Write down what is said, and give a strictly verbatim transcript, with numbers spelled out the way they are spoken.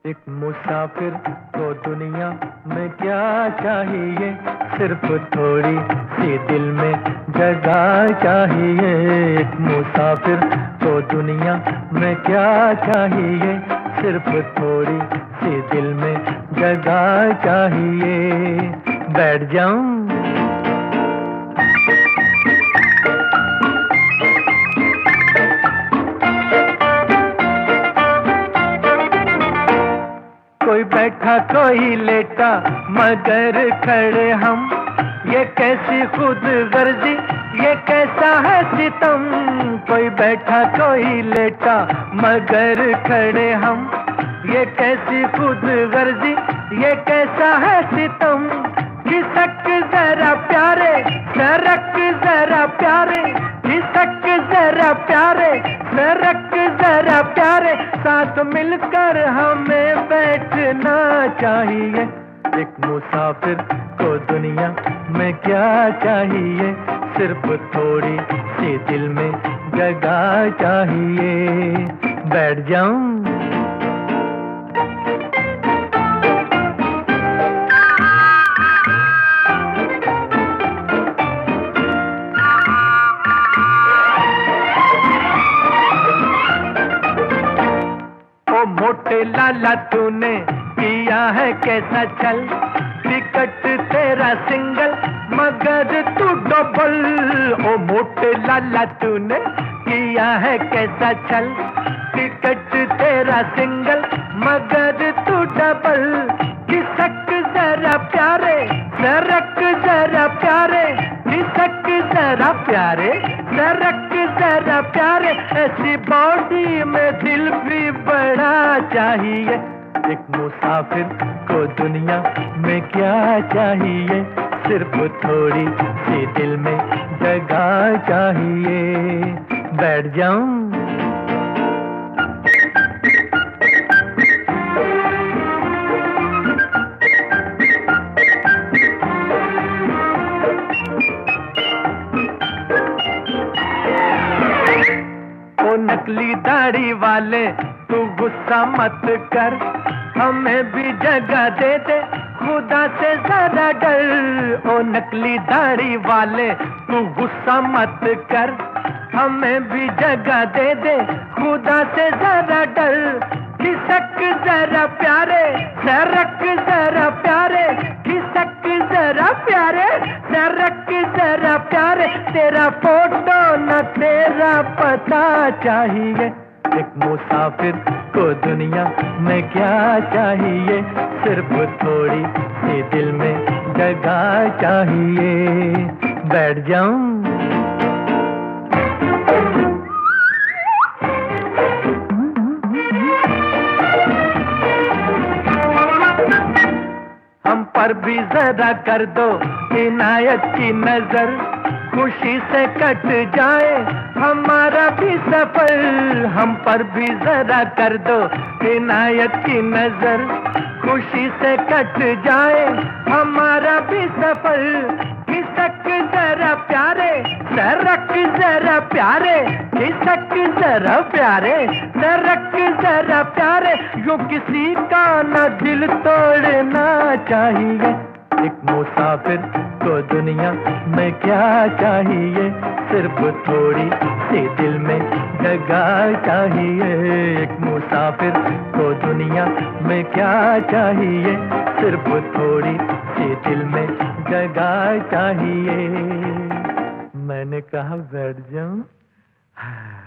एक मुसाफिर को दुनिया में क्या चाहिए, सिर्फ थोड़ी सी दिल में जगह चाहिए। एक मुसाफिर को दुनिया में क्या चाहिए, सिर्फ थोड़ी सी दिल में जगह चाहिए। बैठ जाऊं? कोई बैठा कोई लेटा मगर खड़े हम, ये कैसी खुद गर्जी, ये कैसा है सितम। कोई बैठा कोई लेटा मगर खड़े हम, ये कैसी खुद गर्जी, ये कैसा है सितम। खिसक जरा प्यारे, सरक जरा प्यारे, खिसक जरा प्यारे, सरक जरा प्यारे, साथ मिलकर हमें बैठना चाहिए। एक मुसाफिर को दुनिया में क्या चाहिए, सिर्फ थोड़ी सी दिल में जगह चाहिए। बैठ जाऊं? मोटे लाला तूने किया है कैसा छल, टिकट तेरा सिंगल मगर तू डबल। ओ मोटे लाला तूने किया है कैसा छल, टिकट तेरा सिंगल मगर तू डबल। खिसक जरा प्यारे, सरक जरा प्यारे, खिसक जरा प्यारे, सरक जरा प्यारे, ऐसी बॉडी में दिल भी बड़ा चाहिए। एक मुसाफिर को दुनिया में क्या चाहिए, सिर्फ थोड़ी सी दिल में जगह चाहिए। बैठ जाऊं? नकली दाढ़ी वाले तू गुस्सा मत कर, हमें भी जगह दे दे, खुदा से ज्यादा डर। ओ नकली दाढ़ी वाले तू गुस्सा मत कर, हमें भी जगह दे दे, खुदा से ज्यादा डर। खिसक जरा प्यारे, सरक जरा प्यारे, खिसक जरा प्यारे, सरक जरा प्यारे, तेरा फोटो न तेरा पता चाहिए। एक मुसाफिर को दुनिया में क्या चाहिए, सिर्फ थोड़ी सी दिल में जगह चाहिए। बैठ जाऊं? हम पर भी जरा कर दो इनायत की नजर, खुशी से कट जाए हमारा भी सफर। हम पर भी जरा कर दो इनायत की नजर, खुशी से कट जाए हमारा भी सफर। खिसक जरा प्यारे, सरक जरा प्यारे, खिसक जरा प्यारे, सरक जरा प्यारे, यूं किसी का न दिल तोड़ना चाहिए। एक मुसाफिर को दुनिया में क्या चाहिए, सिर्फ थोड़ी सी दिल में जगह चाहिए। एक मुसाफिर को दुनिया में क्या चाहिए, सिर्फ थोड़ी सी दिल में जगह चाहिए। मैंने कहा बैठ जाऊं?